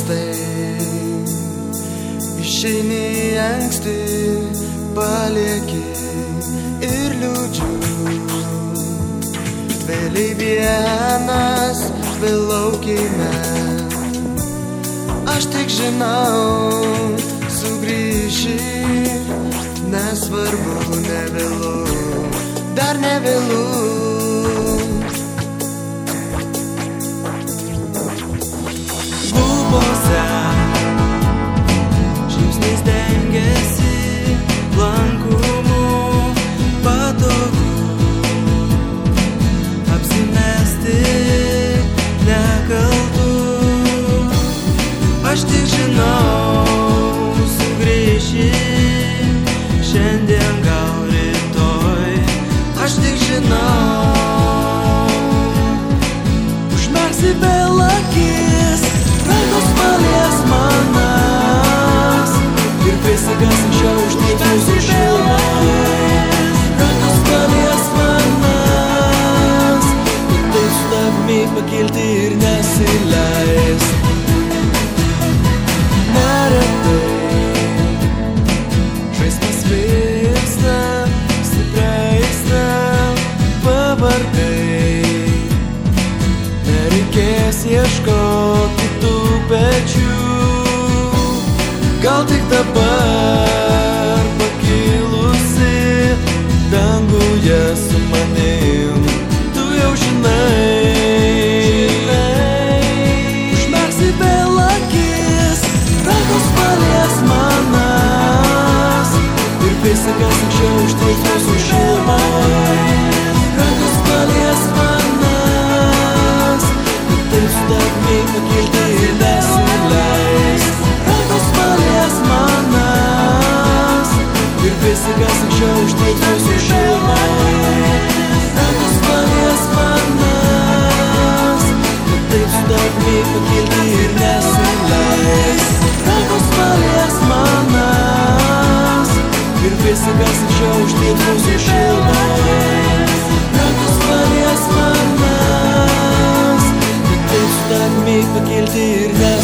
mąstai, išeini anksti, palieki ir liūdžiu. Vėliai vienas, vėl laukime, aš tik žinau, sugrįši, nesvarbu, nevėlu, dar nevėlu. Lūpose žingsniais dengiasi blankumu, patogu apsimesti nekaltu. Aš tik žinau, sugrįši šiandien, gal rytoj. Aš tik žinau, užmerksi vėl akis, rankos palies manas ir prisigas anksčiau užteiks mūsų šilumą. Rankos palies manas ir taip su tavimi pakilti ir nesileis. Neretai žaismas virsta stipria aistra, pavargai. Nereikės ieškoti tų pečių, gal tik dabar pakilusi danguje su manim, tu jau žinai. Užmerksi vėl akis, rankos palies manas ir prisigas anksčiau užteiks mūsų šilumą. Rankos palies manas, kad taip su tavimi pakilti ir nesileis. Rankos palies manas ir prisigas anksčiau užteiks mūsų šilumą. Rankos palies manas, kad taip su tavimi pakilti ir nesileis. Rankos palies manas ir prisigas anksčiau užteiks mūsų šilumą. Rankos palies manas, kad taip su tavimi pakilti ir nesileis.